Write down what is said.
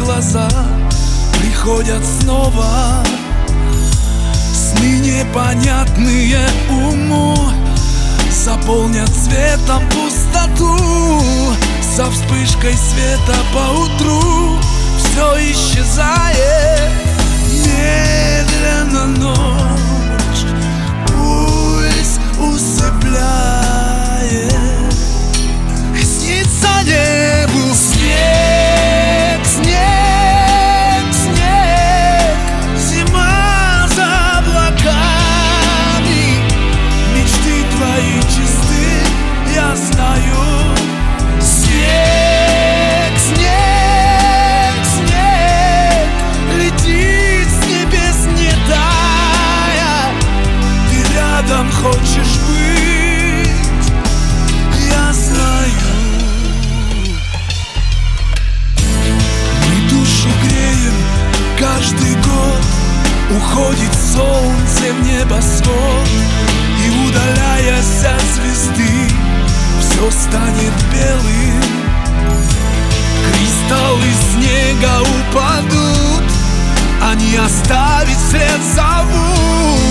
глаза приходят снова. Сны непонятные уму заполнят светом пустоту. Со вспышкой света поутру все исчезает. Медленно ночь пульс усыпляет. И снится небу снег, снег, снег. Зима за облаками. Мечты твои чисты, я знаю. Снег, снег, снег летит с небес, не тая. Ты рядом хочешь быть, я знаю. Мы душу греем каждый год. Уходит солнце в небосвод, и, удаляясь от звезды, все станет белым. Кристаллы снега упадут, они оставить след зовут.